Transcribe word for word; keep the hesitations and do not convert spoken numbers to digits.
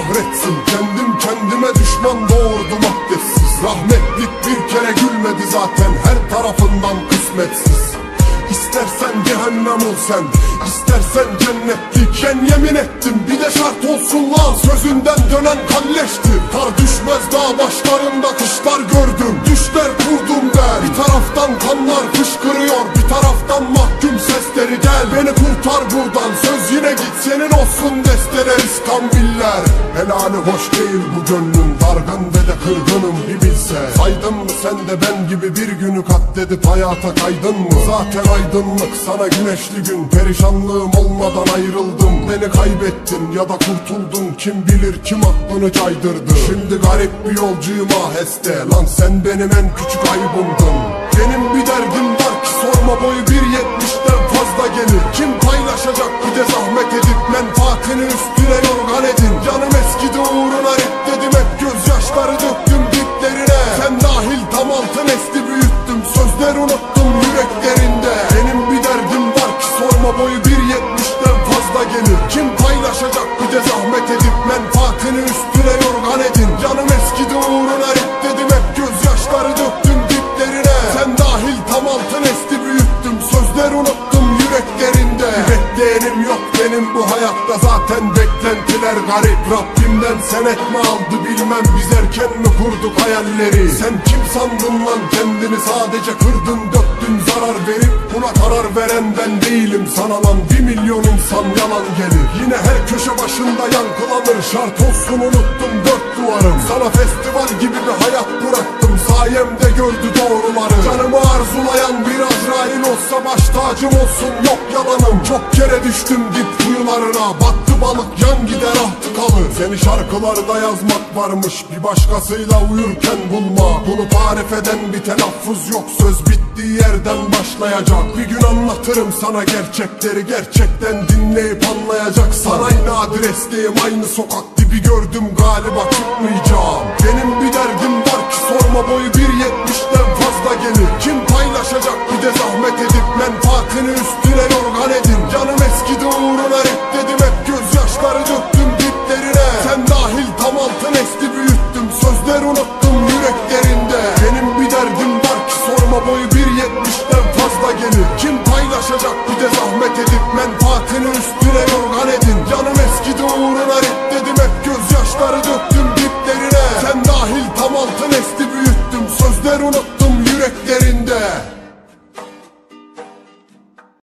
kahretsin. Kendim kendime düşman doğurdum abdestsiz. Rahmetlik bir kere gülmedi zaten, her tarafından kısmetsiz. İstersen cehennem ol sen, istersen cennetlik. Ben yemin ettim bir de şart olsun lan, sözünden dönen kalleştir. Kar düşmez dağ başlarında kışlar gördüm, düşler kurdum der. Bir taraftan kanlar fışkırıyor, bir taraftan mahkum sesleri. Gel beni kurtar buradan, söz yine git senin olsun desteler iskambiller. Helali hoş değil bu gönlüm, dargın ve de kırgınım bir bilse. Saydın mı sen de ben gibi bir günü katledip hayata kaydın mı? Zaten aydınlık sana güneşli gün, perişanlığım olmadan ayrıldım. Beni kaybettin ya da kurtuldun, kim bilir kim aklını caydırdı. Şimdi garip bir yolcuyum aheste, lan sen benim en küçük aybımdın. Benim bir derdim var ki sorma, boyu bir yetmişten fazla gelir. Kim paylaşacak bir de zahmet edip, menfaatini üstüne yorgan edin. Canım eskidi uğruna reddedim, hep gözyaşları döktüm diplerine. Sen dahil tam altı nesli büyüttüm, sözler unuttum yüreklerinde. Benim bir derdim var ki sorma, boyu bir yetmişten fazla gelir. Kim paylaşacak bir de zahmet edip, menfaatini üstüne yorgan edin. Canım eskidi uğruna reddedim, hep gözyaşları döktüm diplerine. Sen dahil tam altı nesli büyüttüm, sözler unuttum yüreklerinde. Bekleyenim yok benim bu hayatta, zaten beklentiler garip. Rabbimden senet mi aldı bilmem, biz erken mi kurduk hayalleri. Sen kim sandın lan kendini, sadece kırdın döktün zarar verip. Buna karar veren ben değilim, sana lan bir milyon insan yalan gelir. Yine her köşe başında yankılanır, şart olsun unuttum dört duvarım. Sana festival gibi bir hayat bıraktım, sayemde gördü doğruları. Canımı arzulayan bir Azrail olsa baş tacım olsun, yok yalanım. Çok kere düştüm dip kuyularına, battı balık yan gider ahtı kalır. Seni şarkılarda yazmak varmış, bir başkasıyla uyurken bulma. Bunu tarif eden bir telaffuz yok, söz bittiği yerden başlayacak. Bir gün anlatırım sana gerçekleri, gerçekten dinleyip anlayacaksın. Aynı adresteyim, aynı sokak dibi gördüm, galiba çıkmayacağım. Benim bir derdim var ki sorma, boyu bir yetmişten fazla gelir. Kim paylaşacak bir de zahmet edip, menfaatini üstüne yorgan edin. Canım eskidi uğruna reddedim, hep gözyaşları döktüm diplerine. Sen dahil tam altı nesli büyüttüm, sözler unuttum yüreklerinde. Benim bir derdim var ki sorma, boyu bir yetmişten fazla gelir. Kim paylaşacak bir de zahmet edip, menfaatini üstüne